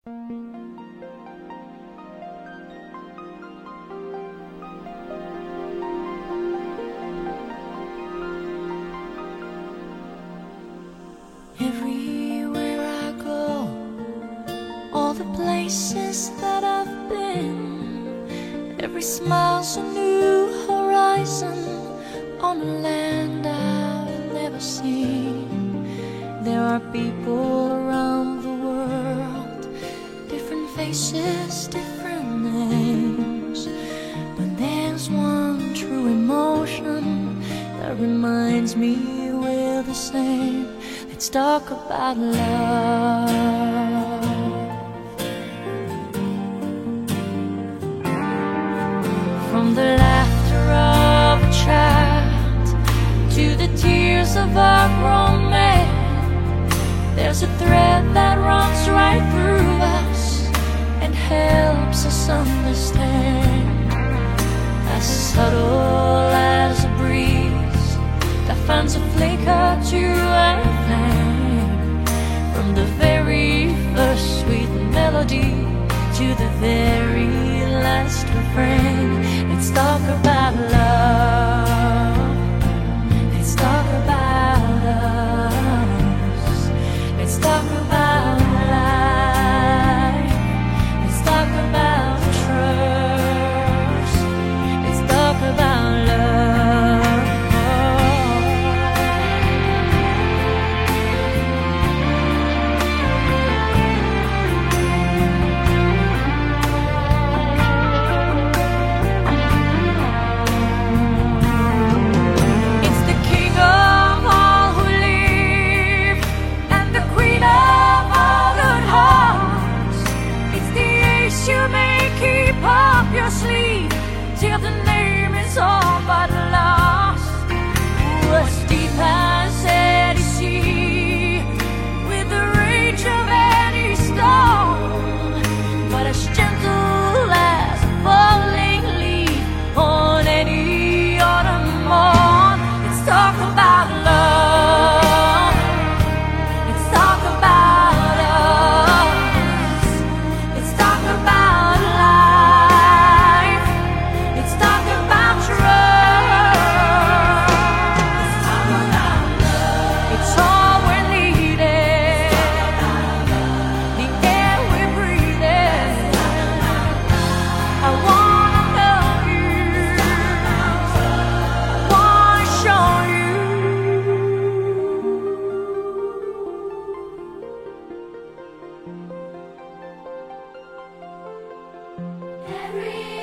Everywhere I go, all the places that I've been, every smile's a new horizon on a land I've never seen. There are people around the world, different faces, different names, but there's one true emotion that reminds me we're the same. Let's talk about love. From the laughter of a child to the tears of a grown man, there's a thread that runs right through us and helps us understand. As subtle as a breeze that finds a flicker to a flame, from the very first sweet melody to the very last refrain. Let's talk about love. Let's talk about us. Let's talk about life. Let's talk about trust. Let's talk about love. Sleep till the name is all but lost. As deep as any sea, with the rage of any storm, but as gentle as a falling leaf on any autumn morn. Let's talk about love. Let's talk about us. Let's talk about life. Let's talk about trust. Let's talk about love. It's all we're needing. The air we're breathing. I wanna know you. I wanna show you. Every